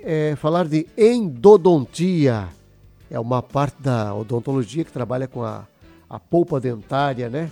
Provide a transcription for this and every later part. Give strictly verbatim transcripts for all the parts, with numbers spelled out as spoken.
é falar de endodontia. É uma parte da odontologia que trabalha com a, a polpa dentária, né?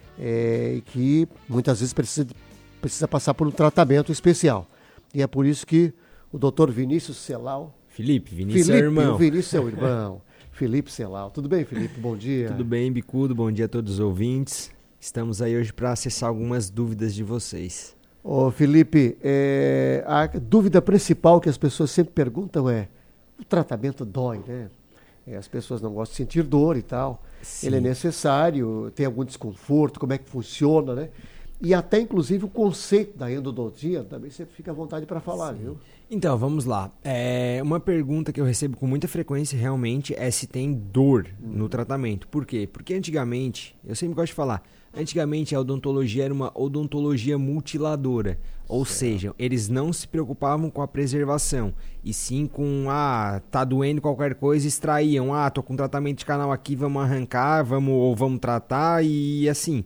É, e que muitas vezes precisa, precisa passar por um tratamento especial. E é por isso que o doutor Vinícius Celal... Felipe, Vinícius Felipe, é o irmão. O Vinícius é o irmão. Felipe Celal. Tudo bem, Felipe? Bom dia. Tudo bem, Bicudo? Bom dia a todos os ouvintes. Estamos aí hoje para acessar algumas dúvidas de vocês. Ô, Felipe, é, a dúvida principal que as pessoas sempre perguntam é: o tratamento dói, né? É, as pessoas não gostam de sentir dor e tal. Sim. Ele é necessário, tem algum desconforto, como é que funciona, né? E até, inclusive, o conceito da endodontia, também você fica à vontade para falar, Sim. viu? Então, vamos lá. É, uma pergunta que eu recebo com muita frequência, realmente, é se tem dor hum. no tratamento. Por quê? Porque antigamente, eu sempre gosto de falar, antigamente a odontologia era uma odontologia mutiladora. Ou certo. seja, eles não se preocupavam com a preservação, e sim com, ah, tá doendo qualquer coisa, extraíam, ah, tô com tratamento de canal aqui, vamos arrancar, vamos, ou vamos tratar, e assim...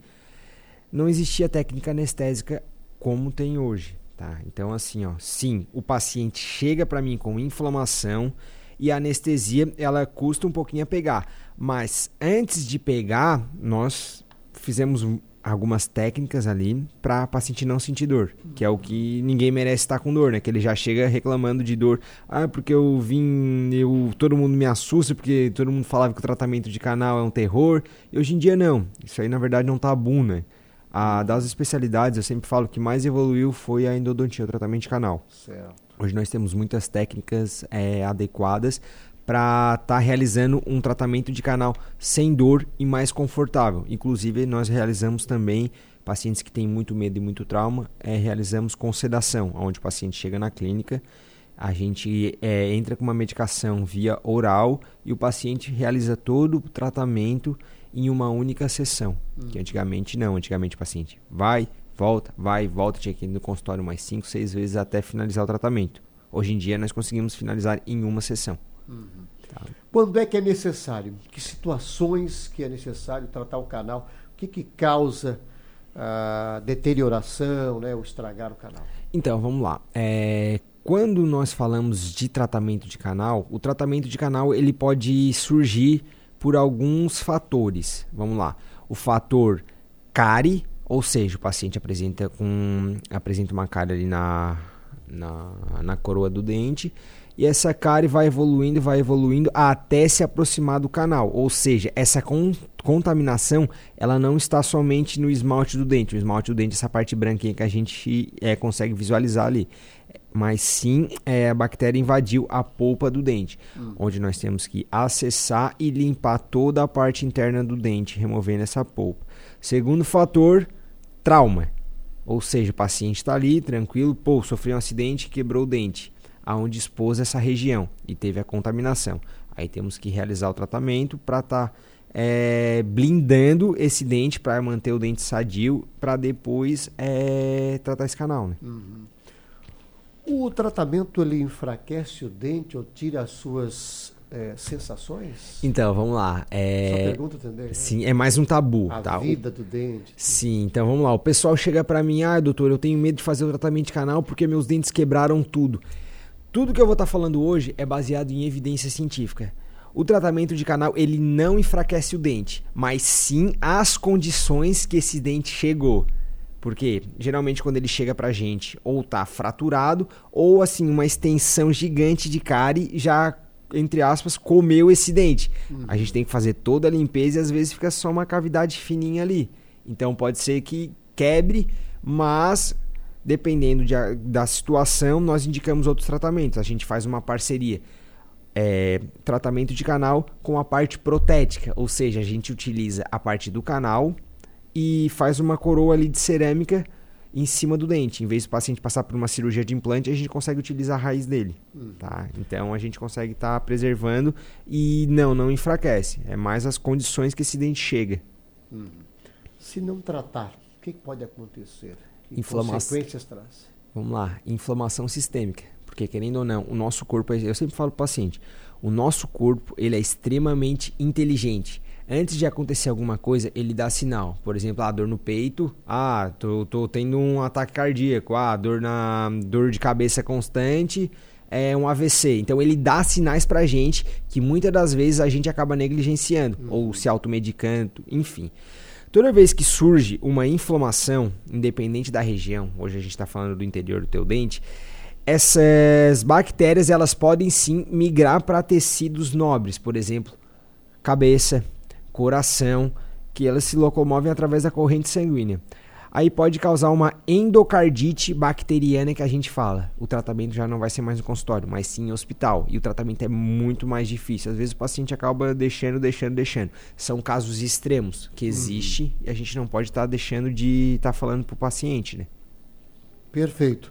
Não existia técnica anestésica como tem hoje, tá? Então, assim, ó, sim, o paciente chega para mim com inflamação e a anestesia, ela custa um pouquinho a pegar. Mas antes de pegar, nós fizemos algumas técnicas ali para o paciente não sentir dor, que é o que ninguém merece estar com dor, né? Que ele já chega reclamando de dor. Ah, porque eu vim, eu, todo mundo me assusta, porque todo mundo falava que o tratamento de canal é um terror. E hoje em dia não. Isso aí, na verdade, não tá bom, né? A, das especialidades, eu sempre falo que mais evoluiu foi a endodontia, o tratamento de canal. Certo. Hoje nós temos muitas técnicas é, adequadas para estar tá realizando um tratamento de canal sem dor e mais confortável. Inclusive, nós realizamos também, pacientes que têm muito medo e muito trauma, é, realizamos com sedação, onde o paciente chega na clínica, a gente é, entra com uma medicação via oral e o paciente realiza todo o tratamento em uma única sessão, hum. que antigamente não, antigamente o paciente vai, volta, vai, volta, tinha que ir no consultório mais cinco, seis vezes até finalizar o tratamento. Hoje em dia nós conseguimos finalizar em uma sessão. Uhum. Tá. Quando é que é necessário? Que situações que é necessário tratar o canal? O que, que causa a deterioração, né, ou estragar o canal? Então, vamos lá. É... Quando nós falamos de tratamento de canal, o tratamento de canal ele pode surgir por alguns fatores. Vamos lá. O fator cárie, ou seja, o paciente apresenta, com, apresenta uma cárie ali na, na, na coroa do dente, e essa cárie vai evoluindo, vai evoluindo até se aproximar do canal. Ou seja, essa con, contaminação ela não está somente no esmalte do dente. O esmalte do dente, essa parte branquinha que a gente é, consegue visualizar ali. Mas sim, é, a bactéria invadiu a polpa do dente, hum. onde nós temos que acessar e limpar toda a parte interna do dente, removendo essa polpa. Segundo fator, trauma. Ou seja, o paciente está ali, tranquilo, pô, sofreu um acidente, quebrou o dente, aonde expôs essa região e teve a contaminação. Aí temos que realizar o tratamento para estar tá, é, blindando esse dente, para manter o dente sadio, para depois é, tratar esse canal, né? Uhum. O tratamento ele enfraquece o dente ou tira as suas é, sensações? Então, vamos lá. É... Essa pergunta também, né? Sim, é mais um tabu. A tá? vida do dente. Sim, então vamos lá. O pessoal chega pra mim, ah, doutor, eu tenho medo de fazer o tratamento de canal porque meus dentes quebraram tudo. Tudo que eu vou estar falando hoje é baseado em evidência científica. O tratamento de canal, ele não enfraquece o dente, mas sim as condições que esse dente chegou. Porque geralmente quando ele chega pra gente ou tá fraturado ou assim uma extensão gigante de cárie já, entre aspas, comeu esse dente. Uhum. A gente tem que fazer toda a limpeza e às vezes fica só uma cavidade fininha ali. Então pode ser que quebre, mas dependendo de, da situação nós indicamos outros tratamentos. A gente faz uma parceria. É, tratamento de canal com a parte protética, ou seja, a gente utiliza a parte do canal e faz uma coroa ali de cerâmica em cima do dente. Em vez do paciente passar por uma cirurgia de implante, a gente consegue utilizar a raiz dele. Hum. Tá? Então a gente consegue estar tá preservando e não, não enfraquece. É mais as condições que esse dente chega. Hum. Se não tratar, o que pode acontecer? Que Inflama... consequências traz? Vamos lá, inflamação sistêmica. Porque querendo ou não, o nosso corpo, eu sempre falo para o paciente, o nosso corpo ele é extremamente inteligente. Antes de acontecer alguma coisa, ele dá sinal. Por exemplo, a ah, dor no peito, ah, tô, tô tendo um ataque cardíaco, ah, dor, na, dor de cabeça constante, é, um A V C. Então ele dá sinais pra gente que muitas das vezes a gente acaba negligenciando uhum. ou se automedicando, enfim. Toda vez que surge uma inflamação, independente da região, hoje a gente está falando do interior do teu dente, essas bactérias elas podem sim migrar para tecidos nobres, por exemplo, cabeça, coração, que elas se locomovem através da corrente sanguínea. Aí pode causar uma endocardite bacteriana que a gente fala. O tratamento já não vai ser mais no consultório, mas sim em hospital. E o tratamento é muito mais difícil. Às vezes o paciente acaba deixando, deixando, deixando. São casos extremos que existe uhum. e a gente não pode estar tá deixando de estar tá falando para o paciente, né? Perfeito.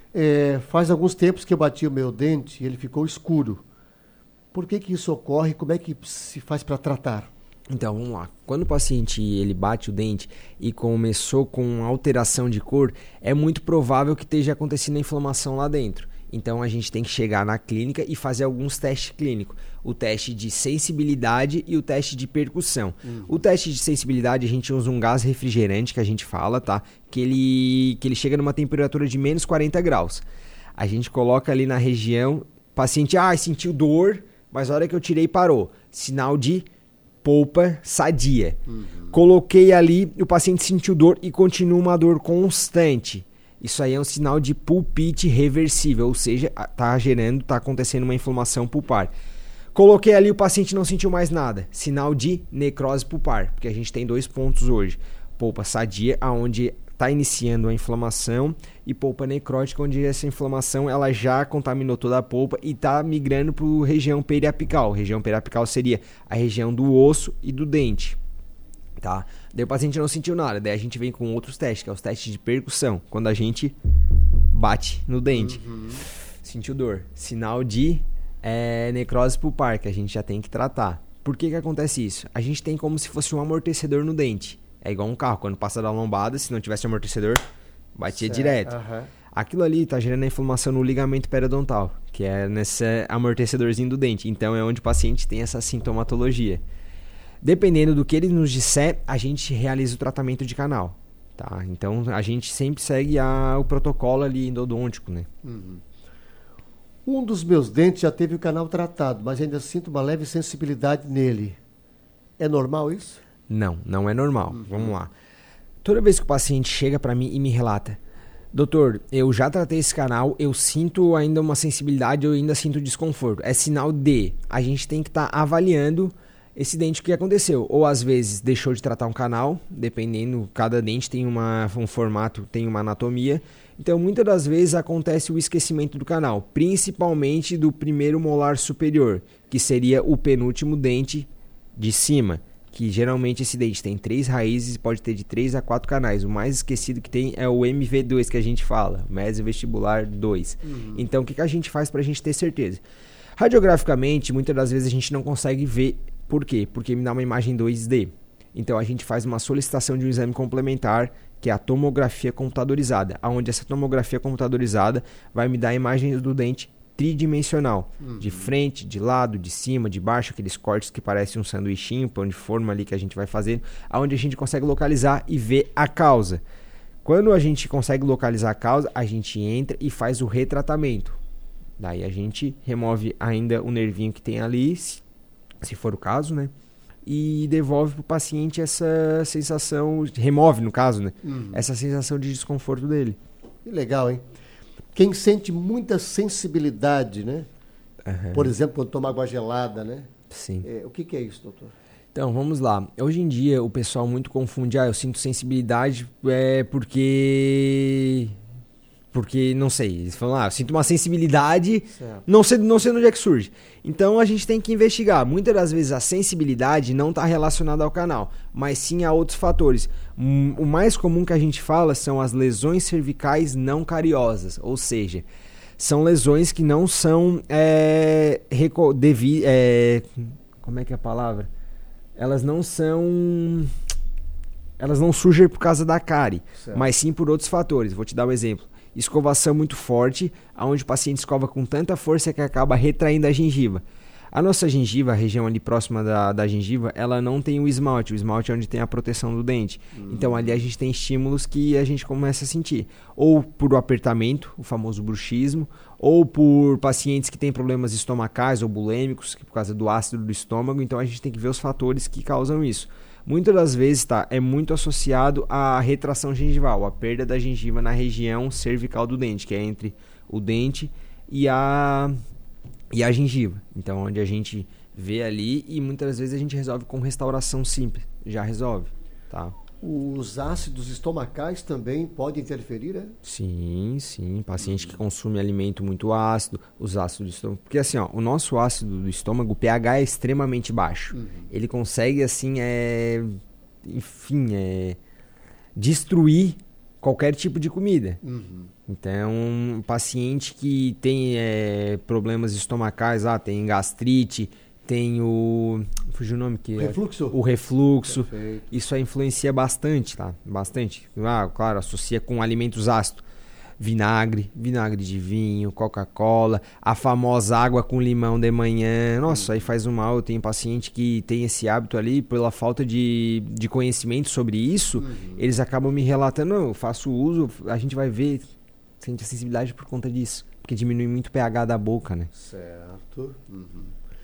É, faz alguns tempos que eu bati o meu dente e ele ficou escuro. Por que que isso ocorre? Como é que se faz para tratar? Então, vamos lá. Quando o paciente ele bate o dente e começou com alteração de cor, é muito provável que esteja acontecendo a inflamação lá dentro. Então, a gente tem que chegar na clínica e fazer alguns testes clínicos. O teste de sensibilidade e o teste de percussão. Uhum. O teste de sensibilidade, a gente usa um gás refrigerante que a gente fala, tá? Que ele, que ele chega numa temperatura de menos quarenta graus. A gente coloca ali na região, paciente, ah, sentiu dor, mas a hora que eu tirei parou. Sinal de polpa sadia. Uhum. Coloquei ali, o paciente sentiu dor e continua uma dor constante. Isso aí é um sinal de pulpite reversível, ou seja, está gerando, está acontecendo uma inflamação pulpar. Coloquei ali, o paciente não sentiu mais nada. Sinal de necrose pulpar, porque a gente tem dois pontos hoje. Polpa sadia, onde está iniciando a inflamação, e polpa necrótica, onde essa inflamação ela já contaminou toda a polpa e está migrando para a região periapical. A região periapical seria a região do osso e do dente. Tá? Daí o paciente não sentiu nada, daí a gente vem com outros testes, que é os testes de percussão, quando a gente bate no dente. Uhum. Sentiu dor. Sinal de é, necrose pulpar, que a gente já tem que tratar. Por que que acontece isso? A gente tem como se fosse um amortecedor no dente. É igual um carro, quando passa da lombada, se não tivesse amortecedor, batia certo. direto. Uhum. Aquilo ali está gerando a inflamação no ligamento periodontal, que é nesse amortecedorzinho do dente. Então é onde o paciente tem essa sintomatologia. Dependendo do que ele nos disser, a gente realiza o tratamento de canal. Tá? Então a gente sempre segue a, o protocolo ali endodôntico, né? Uhum. Um dos meus dentes já teve o canal tratado, mas ainda sinto uma leve sensibilidade nele. É normal isso? Não, não é normal. Uhum. Vamos lá. Toda vez que o paciente chega para mim e me relata, doutor, eu já tratei esse canal, eu sinto ainda uma sensibilidade, eu ainda sinto desconforto. É sinal de a gente tem que estar tá avaliando esse dente que aconteceu. Ou às vezes deixou de tratar um canal, dependendo, cada dente tem uma, um formato, tem uma anatomia. Então muitas das vezes acontece o esquecimento do canal, principalmente do primeiro molar superior, que seria o penúltimo dente de cima. Que geralmente esse dente tem três raízes e pode ter de três a quatro canais. O mais esquecido que tem é o M V dois que a gente fala, mesovestibular dois. Uhum. Então o que, que a gente faz para a gente ter certeza? Radiograficamente, muitas das vezes a gente não consegue ver. Por quê? Porque me dá uma imagem dois D. Então a gente faz uma solicitação de um exame complementar, que é a tomografia computadorizada, onde essa tomografia computadorizada vai me dar imagens do dente tridimensional, uhum. de frente, de lado, de cima, de baixo, aqueles cortes que parecem um sanduichinho, pão de forma ali que a gente vai fazendo, onde a gente consegue localizar e ver a causa. Quando a gente consegue localizar a causa, a gente entra e faz o retratamento. Daí a gente remove ainda o nervinho que tem ali, se, se for o caso, né? E devolve para o paciente essa sensação, remove no caso, né? Uhum. Essa sensação de desconforto dele. Que legal, hein? Quem sente muita sensibilidade, né? Uhum. Por exemplo, quando toma água gelada, né? Sim. É, o que, que é isso, doutor? Então, vamos lá. Hoje em dia, o pessoal muito confunde, ah, eu sinto sensibilidade é porque... Porque, não sei, eles falam, ah, eu sinto uma sensibilidade, não sei, não sei onde é que surge. Então, a gente tem que investigar. Muitas das vezes, a sensibilidade não está relacionada ao canal, mas sim a outros fatores. O mais comum que a gente fala são as lesões cervicais não cariosas, ou seja, são lesões que não são... É, reco- devi- é, como é que é a palavra? Elas não são... Elas não surgem por causa da cárie, certo. Mas sim por outros fatores. Vou te dar um exemplo. Escovação muito forte, onde o paciente escova com tanta força que acaba retraindo a gengiva. A nossa gengiva, a região ali próxima da, da gengiva, ela não tem o esmalte. O esmalte é onde tem a proteção do dente. Hum. Então ali a gente tem estímulos que a gente começa a sentir. Ou por apertamento, o famoso bruxismo, ou por pacientes que têm problemas estomacais ou bulêmicos, que por causa do ácido do estômago. Então a gente tem que ver os fatores que causam isso. Muitas das vezes tá, é muito associado à retração gengival, a perda da gengiva na região cervical do dente, que é entre o dente e a... e a gengiva, então onde a gente vê ali e muitas vezes a gente resolve com restauração simples, já resolve, tá? Os ácidos estomacais também podem interferir, né? Sim, sim, paciente que consome alimento muito ácido, os ácidos do estômago, porque assim, ó, o nosso ácido do estômago, o pH é extremamente baixo, uhum. Ele consegue assim, é, enfim, é, destruir qualquer tipo de comida. Uhum. Então, um paciente que tem é, problemas estomacais, ah, tem gastrite, tem o... fugiu o nome que o é, refluxo. O refluxo. Perfeito. Isso aí influencia bastante, tá? Bastante. Ah, claro, associa com alimentos ácidos. Vinagre, vinagre de vinho, Coca-Cola, a famosa água com limão de manhã. Nossa, aí faz um mal. Eu tenho paciente que tem esse hábito ali, pela falta de, de conhecimento sobre isso, uhum. Eles acabam me relatando, não, eu faço uso, a gente vai ver, sente a sensibilidade por conta disso, porque diminui muito o pH da boca, né? Certo. Uhum.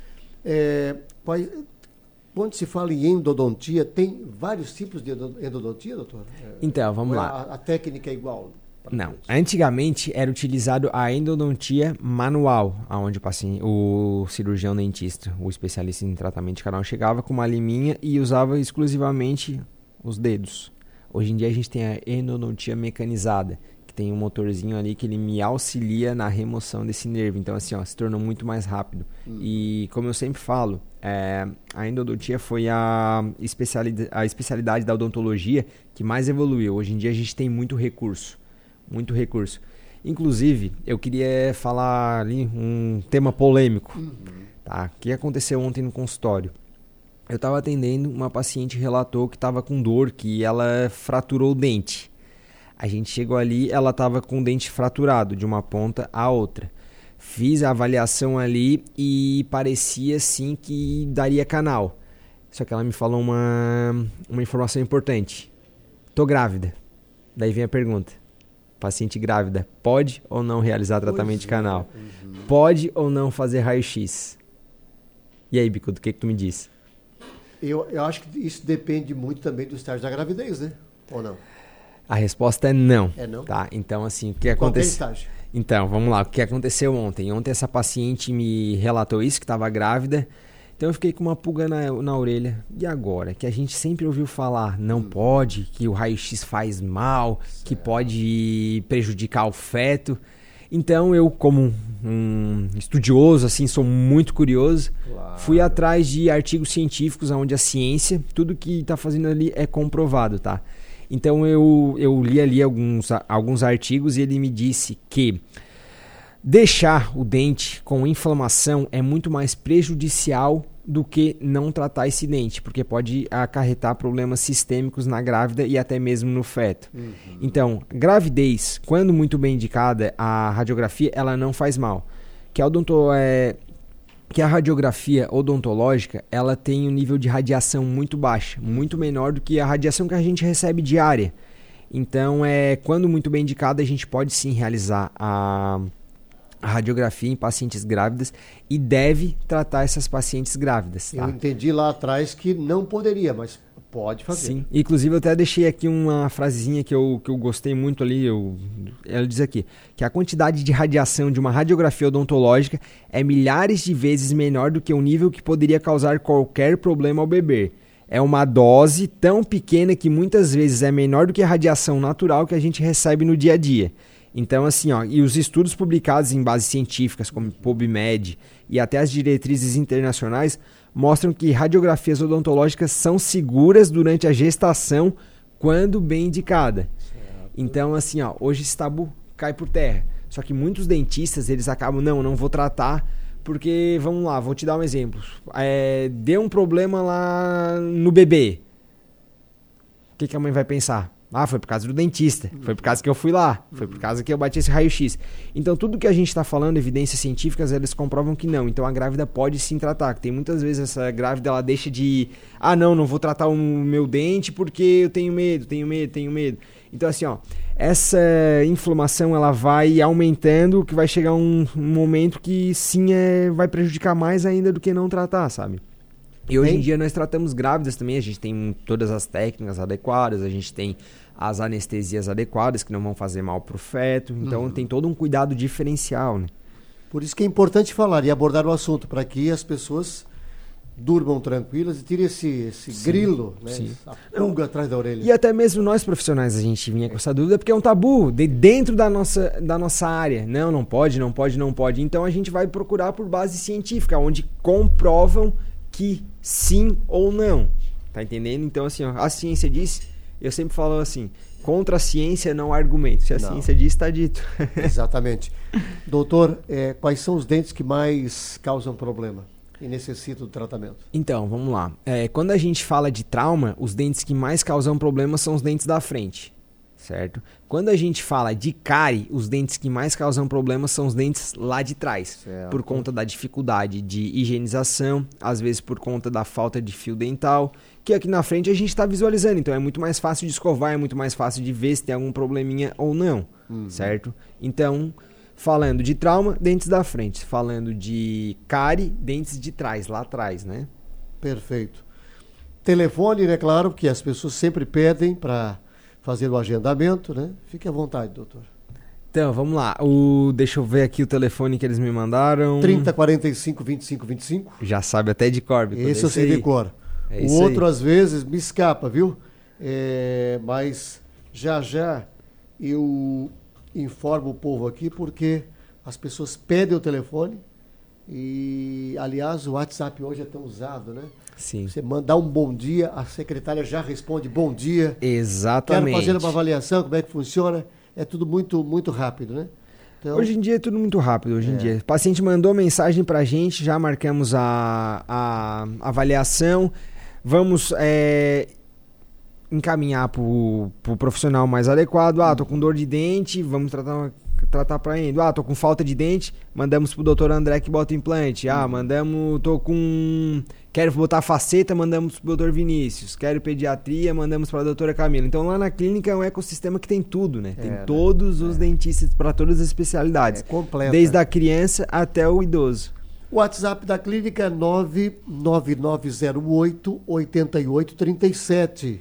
É, pai, quando se fala em endodontia, tem vários tipos de endodontia, doutor? É, então, vamos lá. A, a técnica é igual? Não, antigamente era utilizado a endodontia manual, onde o, paciente, o cirurgião dentista, o especialista em tratamento de canal, chegava com uma liminha e usava exclusivamente os dedos. Hoje em dia a gente tem a endodontia mecanizada, que tem um motorzinho ali que ele me auxilia na remoção desse nervo. Então assim, ó, se tornou muito mais rápido. Hum. E como eu sempre falo, é, a endodontia foi a especialidade, a especialidade da odontologia que mais evoluiu. Hoje em dia a gente tem muito recurso. Muito recurso. Inclusive, eu queria falar ali um tema polêmico. Uhum. Tá? O que aconteceu ontem no consultório? Eu estava atendendo, uma paciente relatou que estava com dor, que ela fraturou o dente. A gente chegou ali, ela estava com o dente fraturado de uma ponta à outra. Fiz a avaliação ali e parecia sim que daria canal. Só que ela me falou uma, uma informação importante. Tô grávida. Daí vem a pergunta. Paciente grávida, pode ou não realizar tratamento pois de canal? É. Uhum. Pode ou não fazer raio-x? E aí, Bicudo, o que, que tu me diz? Eu, eu acho que isso depende muito também do estágio da gravidez, né? Ou não? A resposta é não. É não? Tá, então assim, o que aconteceu? Qualquer estágio. Então, vamos lá, o que aconteceu ontem? Ontem essa paciente me relatou isso, que estava grávida. Então eu fiquei com uma pulga na, na orelha. E agora? Que a gente sempre ouviu falar, não hum. pode, que o raio-x faz mal, certo. Que pode prejudicar o feto. Então eu, como um estudioso, assim, sou muito curioso, claro. Fui atrás de artigos científicos onde a ciência, tudo que está fazendo ali é comprovado, tá? Então eu, eu li ali alguns, alguns artigos e ele me disse que deixar o dente com inflamação é muito mais prejudicial do que não tratar esse dente, porque pode acarretar problemas sistêmicos na grávida e até mesmo no feto. Uhum. Então, gravidez, quando muito bem indicada, a radiografia ela não faz mal. Que a, odonto, é, que a radiografia odontológica ela tem um nível de radiação muito baixo, muito menor do que a radiação que a gente recebe diária. Então, é, quando muito bem indicada, a gente pode sim realizar a... a radiografia em pacientes grávidas e deve tratar essas pacientes grávidas. Tá? Eu entendi lá atrás que não poderia, mas pode fazer. Sim, inclusive eu até deixei aqui uma frasezinha que eu, que eu gostei muito ali, eu, ela diz aqui, que a quantidade de radiação de uma radiografia odontológica é milhares de vezes menor do que o nível que poderia causar qualquer problema ao bebê. É uma dose tão pequena que muitas vezes é menor do que a radiação natural que a gente recebe no dia a dia. Então, assim, ó, e os estudos publicados em bases científicas, como PubMed e até as diretrizes internacionais, mostram que radiografias odontológicas são seguras durante a gestação, quando bem indicada. Certo. Então, assim, ó, hoje esse tabu cai por terra. Só que muitos dentistas, eles acabam, não, não vou tratar, porque, vamos lá, vou te dar um exemplo. É, deu um problema lá no bebê. O que, que a mãe vai pensar? Ah, foi por causa do dentista, foi por causa que eu fui lá, foi por causa que eu bati esse raio-x. Então, tudo que a gente está falando, evidências científicas, eles comprovam que não. Então, a grávida pode sim tratar. Tem muitas vezes essa grávida, ela deixa de... Ah, não, não vou tratar o meu dente porque eu tenho medo, tenho medo, tenho medo. Então, assim, ó, essa inflamação, ela vai aumentando, que vai chegar um, um momento que sim é, vai prejudicar mais ainda do que não tratar, sabe? E hoje em dia nós tratamos grávidas também, a gente tem todas as técnicas adequadas, a gente tem as anestesias adequadas que não vão fazer mal pro feto, então uhum. tem todo um cuidado diferencial, né? Por isso que é importante falar e abordar o assunto, para que as pessoas durmam tranquilas e tirem esse, esse sim, grilo, né? Sim. A pulga atrás da orelha. E até mesmo nós profissionais a gente vinha com essa dúvida, porque é um tabu de dentro da nossa, da nossa área. Não, não pode, não pode, não pode. Então a gente vai procurar por base científica, onde comprovam que sim ou não, tá entendendo? Então assim, ó, a ciência diz, eu sempre falo assim, contra a ciência não há argumento, se a não. ciência diz, está dito. Exatamente. Doutor, é, quais são os dentes que mais causam problema e necessitam do tratamento? Então, vamos lá. É, quando a gente fala de trauma, os dentes que mais causam problema são os dentes da frente, certo? Quando a gente fala de cárie, os dentes que mais causam problema são os dentes lá de trás, certo. Por conta da dificuldade de higienização, às vezes por conta da falta de fio dental, que aqui na frente a gente está visualizando, então é muito mais fácil de escovar, é muito mais fácil de ver se tem algum probleminha ou não, uhum. certo? Então, falando de trauma, dentes da frente, falando de cárie, dentes de trás, lá atrás, né? Perfeito. Telefone, né, claro, que as pessoas sempre pedem para fazer o agendamento, né? Fique à vontade, doutor. Então, vamos lá. O, deixa eu ver aqui o telefone que eles me mandaram. trinta, quarenta e cinco, vinte e cinco, vinte e cinco. Já sabe até de cor. Esse eu sei de cor. É o outro, aí. Às vezes, me escapa, viu? É, mas já já eu informo o povo aqui, porque as pessoas pedem o telefone e, aliás, o WhatsApp hoje é tão usado, né? Sim. Você mandar um bom dia, a secretária já responde bom dia. Exatamente. Quero fazer uma avaliação, como é que funciona. É tudo muito, muito rápido, né? Então, hoje em dia é tudo muito rápido, hoje é. em dia. O paciente mandou mensagem pra gente, já marcamos a, a avaliação. Vamos é, encaminhar pro, pro profissional mais adequado. Ah, tô com dor de dente, vamos tratar, tratar pra ele. Ah, tô com falta de dente, mandamos pro doutor André que bota o implante. Ah, mandamos, tô com... Quero botar faceta, mandamos pro doutor Vinícius. Quero pediatria, mandamos pra doutora Camila. Então lá na clínica é um ecossistema que tem tudo, né? Tem é, todos né? os é. dentistas para todas as especialidades. É completa. Desde a criança até o idoso. O WhatsApp da clínica é nove nove nove zero oito, oito oito três sete.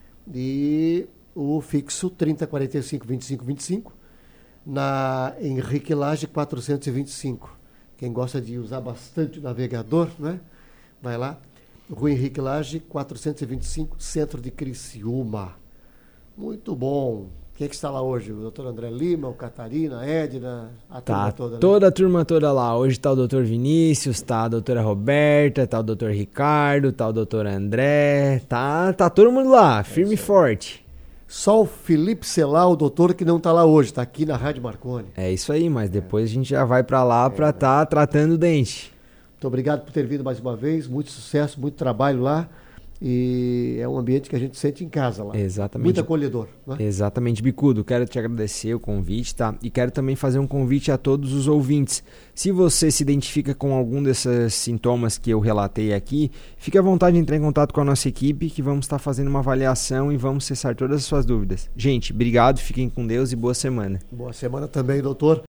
E o fixo trinta, quarenta e cinco, vinte e cinco, vinte e cinco. Na Henrique Lage quatrocentos e vinte e cinco. Quem gosta de usar bastante o navegador, né? Vai lá, Rua Henrique Lage, quatrocentos e vinte e cinco, centro de Criciúma. Muito bom. Quem é que está lá hoje? O doutor André Lima, o Catarina, a Edna, a turma tá toda. Né? Toda a turma toda lá. Hoje está o doutor Vinícius, tá a doutora Roberta, tá o doutor Ricardo, tá o doutor André, tá, tá todo mundo lá, firme é e forte. Só o Felipe Celar, o doutor que não está lá hoje, está aqui na Rádio Marconi. É isso aí, mas depois é. a gente já vai para lá é, para estar tá tratando o dente. Muito obrigado por ter vindo mais uma vez, muito sucesso, muito trabalho lá e é um ambiente que a gente sente em casa lá. Exatamente. Muito acolhedor. Né? Exatamente, Bicudo, quero te agradecer o convite, tá? E quero também fazer um convite a todos os ouvintes. Se você se identifica com algum desses sintomas que eu relatei aqui, fique à vontade de entrar em contato com a nossa equipe que vamos estar fazendo uma avaliação e vamos cessar todas as suas dúvidas. Gente, obrigado, fiquem com Deus e boa semana. Boa semana também, doutor.